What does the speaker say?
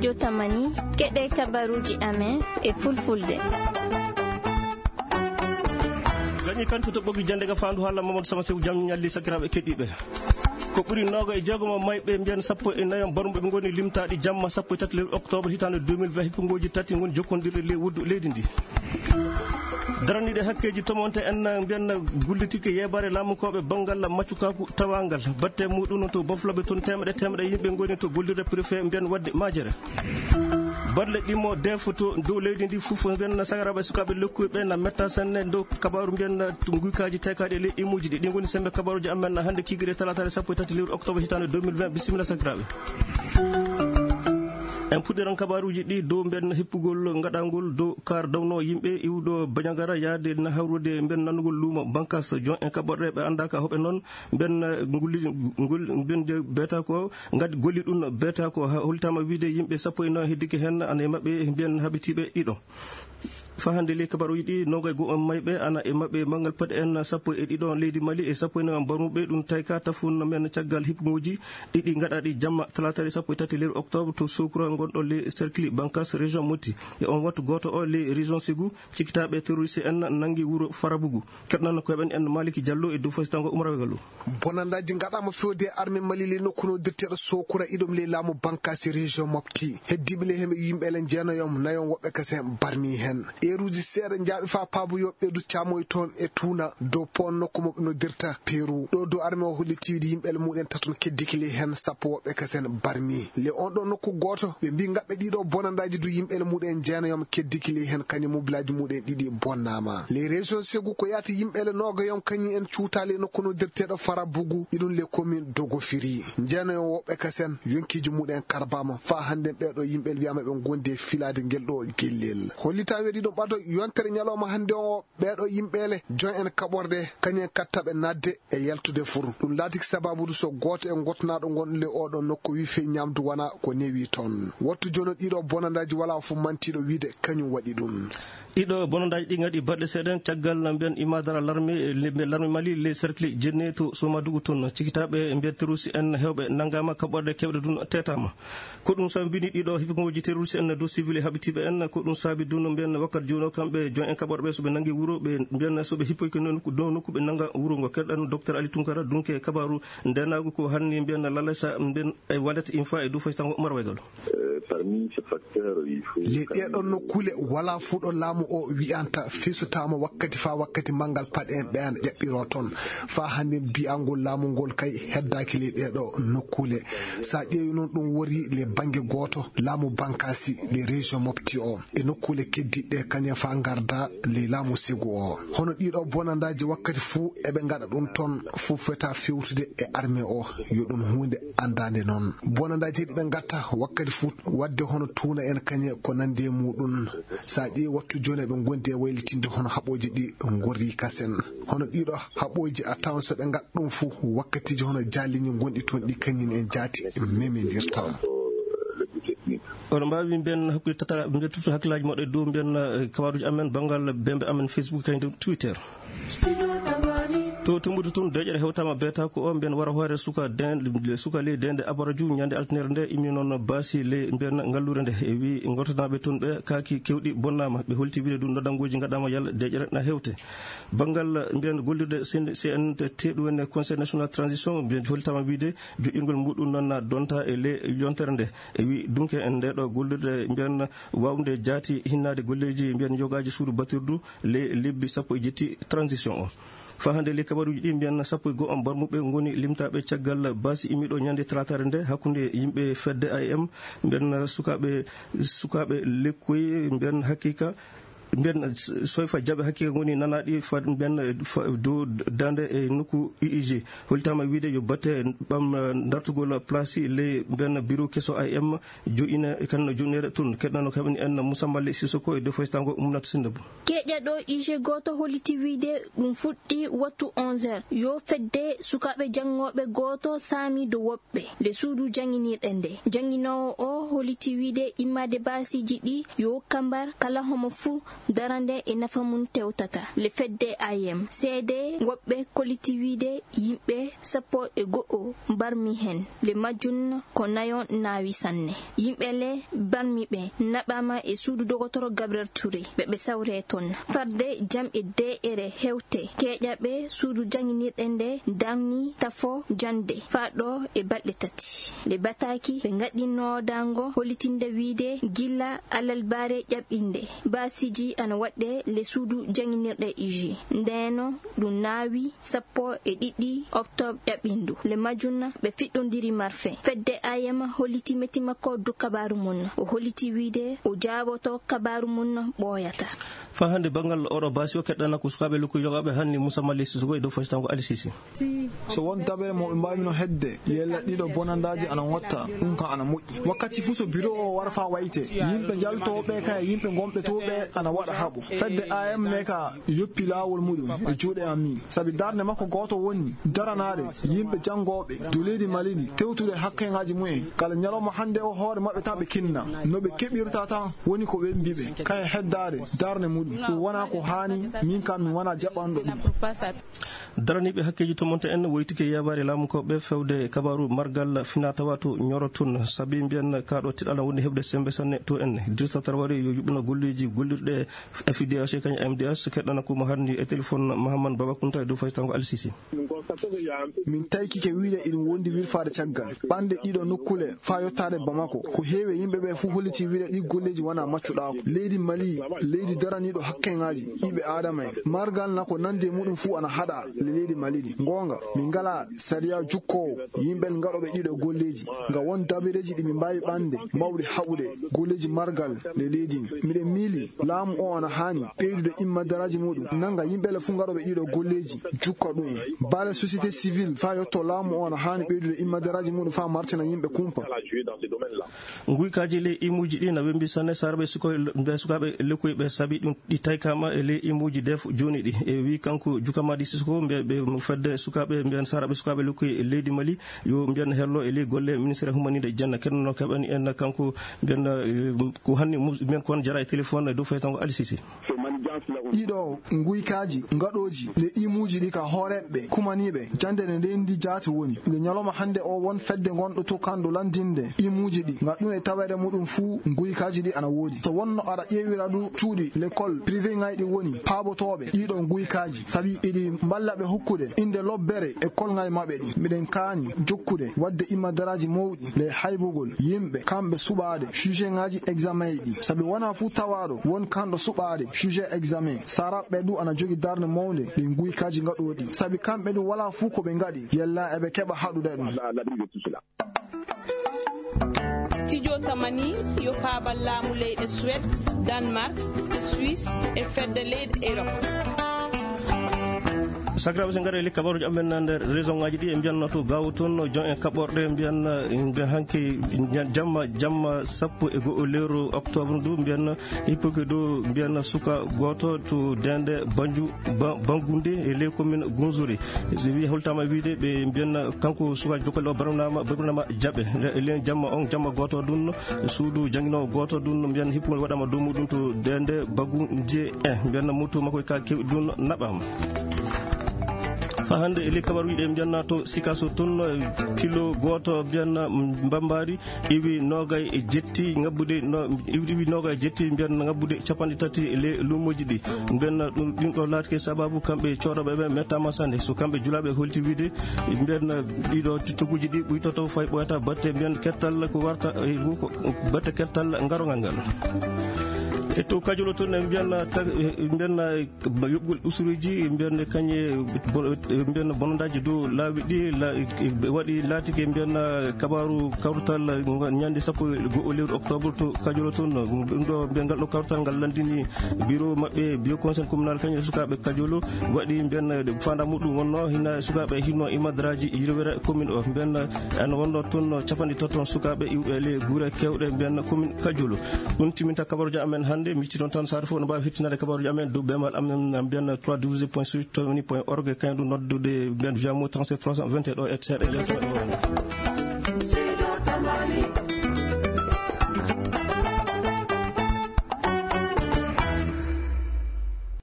studio Tamani keɗe kabaruji amen e fulfulde. Gani kan to bogi jande ga fandu hala Mamadou Sama Sew jam nyalli sakirabe keddibe ko buri nogo e jogomo maybe mbiyan sappo e nayo barumbe be ngoni limtaadi jamma sappo e tati le octobre hitande 2020 hippogoji tati ngon jokkondirde le wuddu leydi ndi darani de hakkeji tomonte en mbiyan gullitike yebare lamukobe bangal maccukaku tawangal batte mudun to boflobe ton temede yimbe ngoni to gollirde préfet mbiyan wadde majere badle dimo defoto do leydi ndi fufo mbiyan sagarabe sukabe lokkube na metta sanne do kabaru mbiyan nguykaji tekade le imuji di ngoni sembe kabaruji amen hande kigire talata sappo tati le octobre hitande 2020 bismillah sakirabe en pudiran kabaruji di do ben hippugol ngadangol do kar dawno yimbe iwdo bañagara yaade na hawrude ben nanugol luma bankas jon en kaborde be andaka hobe non ben ngul ben de beta ko ngad golli dun beta ko holtama wiide yimbe sappo eno hiddike hen ane mabbe ben habitibe dido fahande le kabaru yidi nogay go maybe ana e mabbe mangal pad en sappo e didon leydi Mali e sappo en barumbe dum tayka tafun men tiagal hipmuji didi ngadadi jamma talata sappo tati le octobre to sokura gondo le cercle bankas region moti e on wattu goto o le region Ségou cikitabe terroriste en nangi wuro Farabougou kednan ko ben en Maliki Diallo e do fostango Umar Gallo bonandaji ngadama fewde armée Mali le nokkuno dirtedo sokura idom le lamu bankas region mopti heddibe le hembe yimbe len jenoyom nayon wobbe kasen barmi hen eruji seere njaabe fa paabu yobbe du chamoy ton e tuna do pon nokku mo no dirta Peru do armée o hollitiidi yimbe el muden taton keddikili hen sappo wobbe kasen barmi le on do nokku goto be mbi ngabbe dido bonandaji du yimbe el muden jeenayom keddikili hen kanyi moblaji muden didi bonnama les régions Ségou ko yati yimbe el nogayom kanyi en ciutale nokku no dirtedo Farabougou idun le commune Dogofiri jeenayom wobbe kasen yonkiji muden karbama fa hande be do yimbe el wi'ama be gonde filade geldo gellel hollita wedi do bato yontere nyaloma hande o beedo yimbele jon en kaborde kanyen kattabe nadde e yaltude furu dum latik sababu so goto en gotnado gonle odo nokko wi fe nyamdu wana ko newi ton wattu jono dido bonandaji wala fu mantido wiide kanyum wadi dum ido bonondaji di ngadi badde seden tiagal namben imadara l'armée Mali le cercle jenne to Somadougou ton cikitabe mbiya terroriste en hewbe nangama kaborde kebde dun tetama ko dum sambini dido hippogoji terroriste en do civil habitibe en ko dum sabi dun mbiyan wakkat jono kambe jon en kaborde so be nangi wuro be mbiyan so be hippo ko non ko do nokku be nanga wuro ngo keddan docteur Ali Tunkara dunke kabaru ndenago ko hanni mbiyan lalasa mbiyan e wadat infa e do fostango Umar Waygal parmi ces facteurs il faut le dedon nokkule wala fudo lamu o wi'anta fisutama wakkati fa wakkati mangal paden be an jabbiro ton fa hande bi'angol lamu ngol kay heddaki le dedo nokkule sa ƴeewi non dum wori le bange goto lamu bankasi le région mopti o e nokkule keddidde kanya fa garda le lamu Ségou o hono dido bonandaji wakkati fu ebe ngada dum ton fu feta fewtude e armée o yodum hunde andande non bonandaji be ngatta wakkati fu wadde hono tuna en kanya ko nande mudun sa ƴeewi wattu jone be gonde waylitinde hono haboji di ngorri kasen hono dido haboji attawn so be ngaddum fu wakkati hono jallini gondi ton di kanyin en jati memendirta on mbawi ben hakkude tata be tutto hakkilaji modde do ben kawaruji amen bangal bembe amen Facebook kay Twitter to tumbudu tun dejere hewtama beta ko on ben wara hoore suka le dende abaraju nyande alternere nde imi non basi le ben ngallure nde e wi ngotanabe tun be kaki kewdi bonnama be holti wiide dun dangoji ngadama yalla dejere na hewte bangal ben gollirde CNT do en conseil national transition ben holtama wiide jo'ingol mudun non donta e le yontere nde e wi dunke en de do gollirde ben wawde jati hinnade golleji ben jogaji suudu batirdu le lebbi sappo e jetti transition o fahande le kabaruji di mbiyan sappo go on barmube ngoni limtabe tiagal basi imido nyande tratare nde hakkunde yimbe fedde AM mbiyan sukabe lekkoy mbiyan hakika mbiyan soyfa jabe hakika ngoni nanadi fa mbiyan do dande e nuku UIG holtama wiide yo batte bam dartugol place le mbiyan bureau keso AM joina kan jonere tun kednano kabni en Musamballe Sissoko e de fostango umnat sindabu keƴƴa ɗo IG goto holliti wiide ɗum fuɗɗi wattu 11h yo fedde sukaɓe jangoɓe goto saami do woɓɓe nde suudu janginiɗen nde janginowo o holliti wiide immade basiji ɗi yo kambar kala homo fuu darande e nafa mun tewtata le fedde ayem seede wobbe kolitiwide yimbe sappo e go'o barmi hen le majun ko nayon nawi sanne yimbe le barmi be nabama e suudu dogotoro Gabriel Touré be sawre ton farde jam e de ere hewte kejabe suudu janginirde damni tafo jande fado e balde tati le bataki be ngadino dango holitinde wiide gilla alal bare jabinde basiji ana wadde le suudu janginirde iji ndeno dum nawi sappo e didi octobre jabindu le majunna be fiddondiri marfe fedde ayema holiti meti makko du kabaru mun o holiti wiide o jaboto kabaru mun boyata fa hande bangal oro basio keddana ko sukabe luko yogabe hanni Musa Malisi sugo do fastango alisisi so won dabere mo mbamino hedde yella dido bonandaji ana wotta ka ana moƴƴi wakkati fu so bureau o warfa wayte yimbe jaltobe kay yimbe gombe tobe ana wada habu fedde am meka yoppi lawol mudum e juude ammi sabi darne makko goto woni daranade yimbe jangobe doledi malidi tewtude hakkengaji mu'en kala nyaloma hande o hoore mabbe tabe kinna no be kebirta tan woni ko be mbibe kay heddade darne mudum wona ko hani min kam mi wana jabando dum daranibe hakkeji to monte en woytike yabare lamu ko be fewde kabaru margal finata watu nyoroton sabi mbian kaado tidala woni hebde sembe sanne to en dirsa tarwari yo yubuna golleji gollirde FIDH kany MDH keddana ko mo harni e telephone Mahamman Babakunta e do faytango Alsisi min tayki ke wiide idum wondi wirfaade caggal bande dido nokkule fa yottade Bamako ko heewe yimbe be fu holiti wiide di golleji wana maccudaako leydi Mali leydi daranido hakkengaji ibe adama margal nako nande mudum fu ana hada leydi Mali gonga min gala sariya jukko yimbe ngadobe dido golleji nga won dabireji di min bayi bande mawdi habude golleji margal le leydi mide mili laamu o ana hani peydude imma daraji mudum nanga yimbe la fu ngadobe dido golleji jukko do bala société civile fa yotto laamu o ana hani peydude imma daraji mudum fa martina yimbe kumpa nguy kaji le imuji di na wembi sanne sarbe suko be sukabe lekoy be sabi dum di taykama e le imuji def joni di e wi kanko jukamadi sisuko be fedde sukabe mbian sarabe sukabe lekoy leydi Mali yo mbian hello e le golle ministre humanide janna kenno kabani en kanko mbian ko hanni men kon jara e telephone do faytango Alsisi ido nguy kaji ngadoji le imuji di ka horebe kumanibe jande ne ndendi jati woni le nyaloma hande o won fedde gondo to kando landinde imuji di ngadum e tawede mudum fu nguy kaji di ana wodi to wonno ara ƴewira du tuudi l'école privé ngaydi woni paabotobe ido nguy kaji sabi idi ballabe hokkude inde lobbere école ngay mabbe di miden kaani jokkude wadde imma daraji mawdi le haybugol yimbe kambe subaade sujet ngaji examen di sabi wana fu tawado won kando subaade sujet examen sarabe du ana jogi darne mawde le nguy kaji ngadodi sabi kambe du wala fu ko be ngadi yalla ebe keba hadude dum Studio Tamani yo paabal laamu leyɗe Suède, Danemark, Suisse e fedde leyɗe Europe. sagrabe se ngare le kabaruji amen nder raison ngaji di e mbianno to gawo ton jon en kaborde mbian hanke jamma sappo e go lewru octobre du mbian hippoke do mbian suka goto to dende bangunde e le commune Gonzori je wi holtama wiide be mbian kanko suka jokol o barnama jabe le jamma goto dun suudu jangino goto dun mbian hippo wadama do mudum to dende bagunde mbian mutu mako ka dun nabam fa hande ele kabaru wiide mbianna to sikaso ton kilo goto mbianna mbambari iwi nogay e jetti ngabbude iwi nogay jetti mbianna ngabbude capande tati le lumoji di mbianna dum do latke sababu kambe corobe be metama sande so kambe julabe holti wiide mbianna dido toguji di buytoto fay boyata batte mbian kettal ko warta batte kettal ngarongal ngal e to kajolo ton mbianna yobgol usuruji mbianne kanye mbianna bonondaji do laabi di wadi latike mbianna kabaru kawtal nyande sappo go lewru octobre to kajolo ton do mbiangal do kawtal ngal landini bureau mabbe bio conseil communal kanye sukabe kajolo wadi mbianna fanda mudum wonno hina sukabe hinno imadraji yirwere commune o mbianna an wonno ton capandi toton sukabe iwbe le gura kewde mbianna commune kajolo dum timinta kabaruji amen mi ci don tan sarfo no ba fittinade kabaruji amen do bemal amen mbian 312.org kaydu noddude mbian jamo 37 321 et